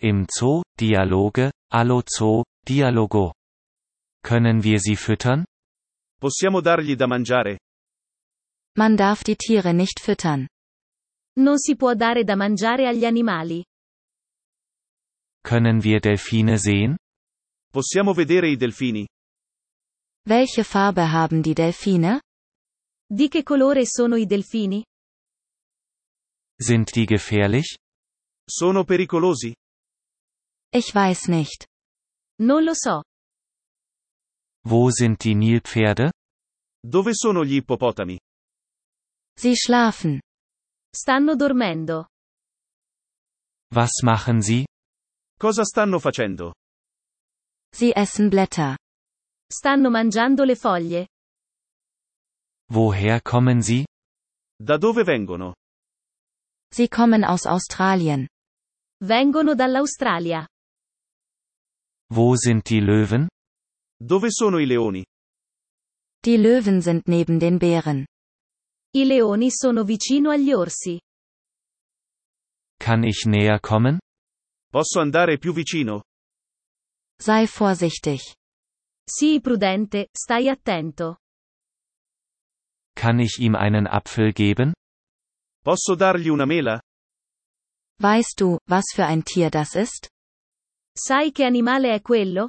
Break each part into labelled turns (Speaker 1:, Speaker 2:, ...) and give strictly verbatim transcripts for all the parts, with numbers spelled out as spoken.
Speaker 1: Im Zoo, Dialoge, allo zoo, dialogo. Können wir sie füttern?
Speaker 2: Possiamo dargli da mangiare?
Speaker 3: Man darf die Tiere nicht füttern.
Speaker 4: Non si può dare da mangiare agli animali.
Speaker 1: Können wir Delfine sehen?
Speaker 2: Possiamo vedere i delfini?
Speaker 3: Welche Farbe haben die Delfine?
Speaker 4: Di che colore sono i delfini?
Speaker 1: Sind die gefährlich?
Speaker 2: Sono pericolosi?
Speaker 3: Ich weiß nicht.
Speaker 4: Non lo so.
Speaker 1: Wo sind die Nilpferde?
Speaker 2: Dove sono gli ippopotami?
Speaker 3: Sie schlafen.
Speaker 4: Stanno dormendo.
Speaker 1: Was machen sie?
Speaker 2: Cosa stanno facendo?
Speaker 3: Sie essen Blätter.
Speaker 4: Stanno mangiando le foglie.
Speaker 1: Woher kommen sie?
Speaker 2: Da dove vengono?
Speaker 3: Sie kommen aus Australien.
Speaker 4: Vengono dall'Australia.
Speaker 1: Wo sind die Löwen?
Speaker 2: Dove sono i leoni?
Speaker 3: Die Löwen sind neben den Bären.
Speaker 4: I leoni sono vicino agli orsi.
Speaker 1: Kann ich näher kommen?
Speaker 2: Posso andare più vicino?
Speaker 3: Sei vorsichtig.
Speaker 4: Sii prudente, stai attento.
Speaker 1: Kann ich ihm einen Apfel geben?
Speaker 2: Posso dargli una mela?
Speaker 3: Weißt du, was für ein Tier das ist?
Speaker 4: Sai che animale è quello?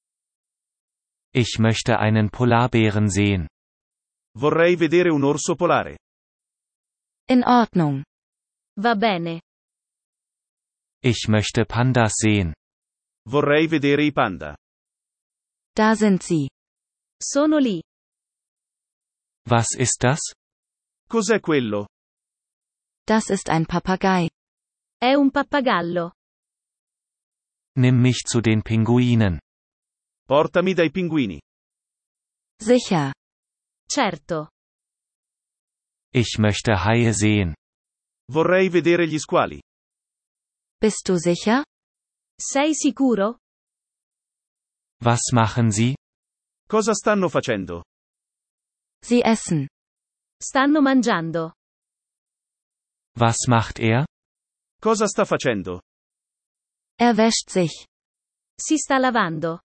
Speaker 1: Ich möchte einen Polarbären sehen.
Speaker 2: Vorrei vedere un orso polare.
Speaker 3: In Ordnung.
Speaker 4: Va bene.
Speaker 1: Ich möchte Pandas sehen.
Speaker 2: Vorrei vedere i panda.
Speaker 3: Da sind sie.
Speaker 4: Sono lì.
Speaker 1: Was ist das?
Speaker 2: Cos'è quello?
Speaker 3: Das ist ein Papagei.
Speaker 4: È un pappagallo.
Speaker 1: Nimm mich zu den Pinguinen.
Speaker 2: Portami dai pinguini.
Speaker 3: Sicher.
Speaker 4: Certo.
Speaker 1: Ich möchte Haie sehen.
Speaker 2: Vorrei vedere gli squali.
Speaker 3: Bist du sicher?
Speaker 4: Sei sicuro?
Speaker 1: Was machen sie?
Speaker 2: Cosa stanno facendo?
Speaker 3: Sie essen.
Speaker 4: Stanno mangiando.
Speaker 1: Was macht er?
Speaker 2: Cosa sta facendo?
Speaker 3: Er wäscht sich.
Speaker 4: Si sta lavando.